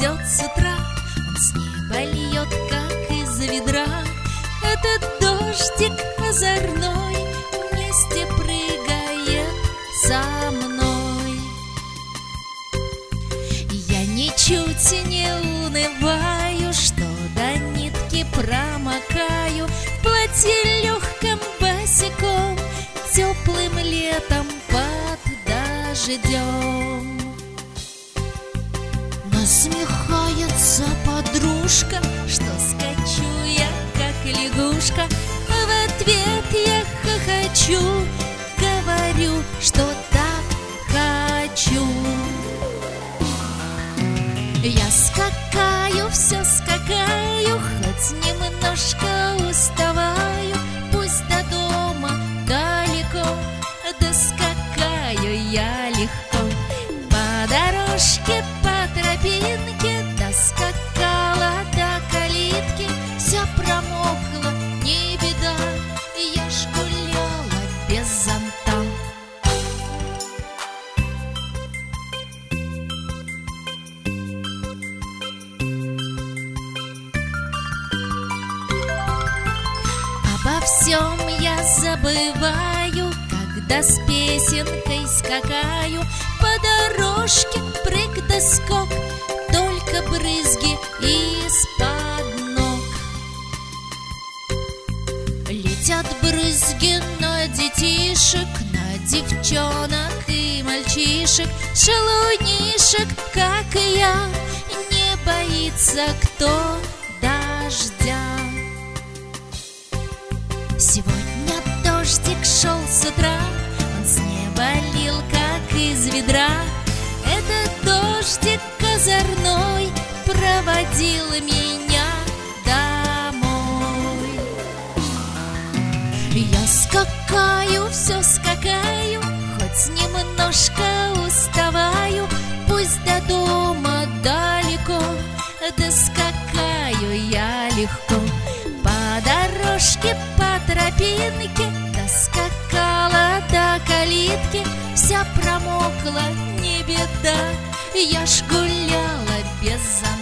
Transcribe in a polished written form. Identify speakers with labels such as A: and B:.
A: идет с утра, он с неба льет, как из ведра. Этот дождик озорной вместе прыгает со мной. Я ничуть не унываю, что до нитки промокаю в платье легком босиком, теплым летом под дождем. Насмехается подружка, что скачу я, как лягушка. В ответ я хохочу, говорю, что так хочу. Я скакаю, все скакаю, хоть немножко уставаю. Пусть до дома далеко, доскакаю я легко. По дорожке, по тропинке доскакала до калитки. Вся промокла, не беда, я ж гуляла без зонта. Обо всем я забываю, когда с песенкой скакаю. По дорожке прыг да скок, только брызги из-под ног. Летят брызги на детишек, на девчонок и мальчишек. Шалунишек, как и я, не боится кто дождя. Сегодня дождик шел с утра, он с неба лил, как из ведра. Этот дождик озорной проводил меня домой. Я скакаю, все скакаю, хоть немножко уставаю. Пусть до дома далеко, доскакаю я легко. По дорожке, по тропинке доскакала до калитки. Вся промокла, не беда, я ж гуляла без зонта.